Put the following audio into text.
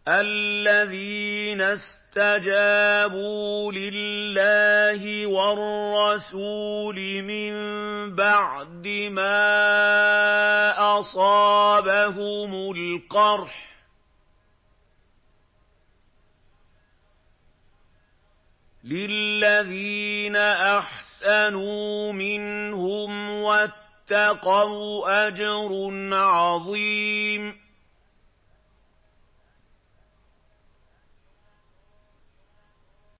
الَّذِينَ اسْتَجَابُوا لِلَّهِ وَالرَّسُولِ مِن بَعْدِ مَا أَصَابَهُمُ الْقَرْحُ ۚ لِلَّذِينَ أَحْسَنُوا مِنْهُمْ وَاتَّقَوْا أَجْرٌ عَظِيمٌ